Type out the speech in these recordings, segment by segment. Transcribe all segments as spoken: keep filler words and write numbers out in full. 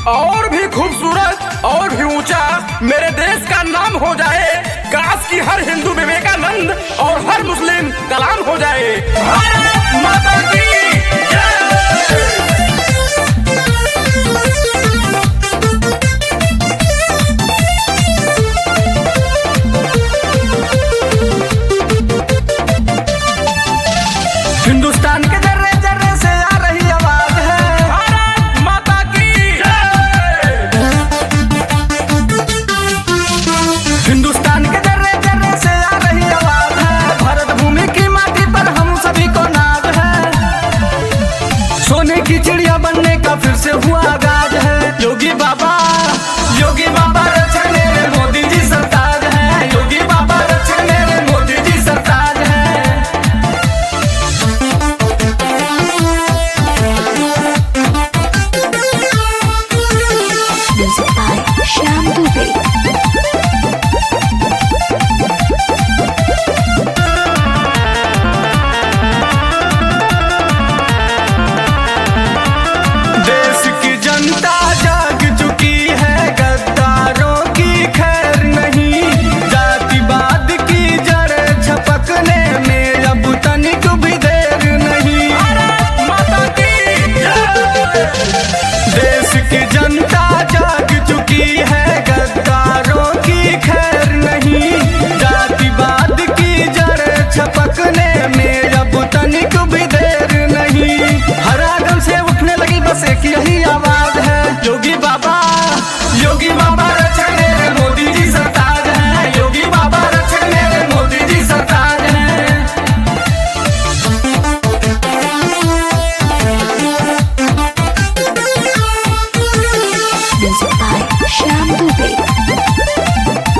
और भी खूबसूरत और भी ऊंचा मेरे देश का नाम हो जाए। काश की हर हिंदू विवेकानंद और हर मुस्लिम कलाम हो जाए। भारत माता की जय। हिंदुस्तान के जर्रे जर्रे से आ रही आवाज है, भारत माता की जय। हिंदुस्तान के जर्रे जर्रे से आ रही आवाज है, भारत भूमि की माटी पर हम सभी को नाज है। सोने की चिड़िया बनने का फिर से हुआ आगाज है। योगी बाबा योगी बाबा रक्षण मेरे मोदी जी सरताज है। योगी बाबा रक्षण मेरे मोदी जी सरताज है। Music by Shyam Dubey. देश की जनता जाग चुकी है, गद्दारों की खैर नहीं। जातिवाद की जड़ छपकने में अब तनिक भी देर नहीं। भारत माता की जय। देश की जनता जाग चुकी है, गद्दारों की खैर नहीं। जातिवाद की जड़ छपकने में अब तनिक भी देर नहीं। हर आंगन से उठने लगी बस एक यही आवाज है। योगी बाबा योगी बाबा रक्षण मेरे मोदी जी सरताज है। योगी बाबा रक्षण मेरे मोदी जी सरताज है। Music by Shyam Dubey.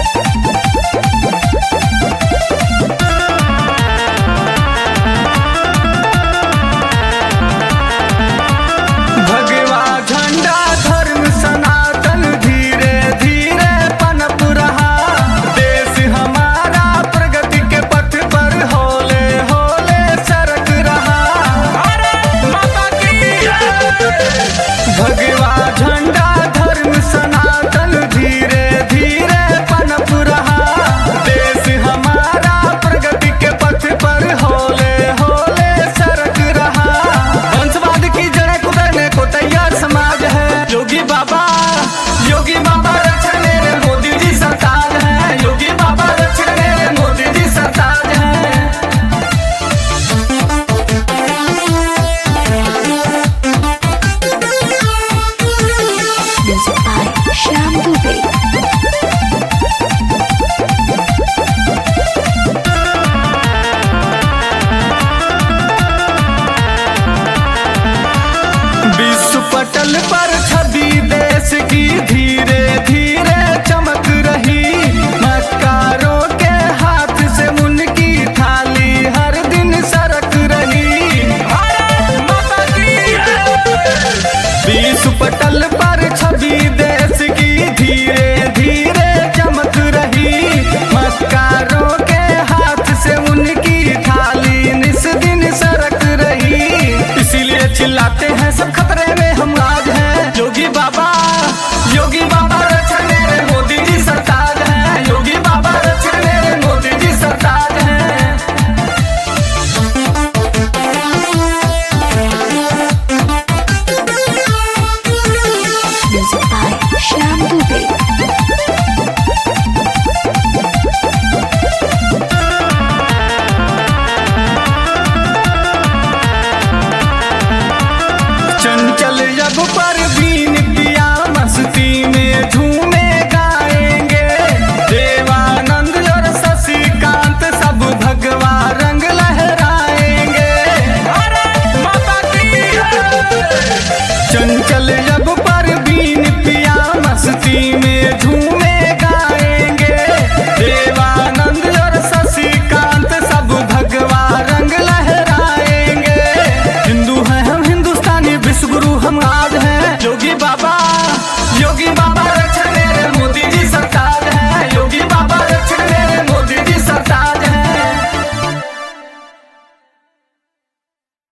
भगवा झंडा धर्म सनातन धीरे धीरे पनप रहा। देश हमारा प्रगति के पथ पर होले होले सरक रहा। भारत माता की जय। भगवा झंडा धर्म सनातन धीरे धीरे पनप रहा। देश हमारा प्रगति के पथ पर होले होले सरक रहा। वंशवाद की जड़ें कुतरने को तैयार समाज है। योगी बाबा योगी बाबा रक्षण मेरे मोदी जी सरताज है। योगी बाबा रक्षण मेरे मोदी जी सरताज है। Music by Shyam Dubey. विश्व पटल पर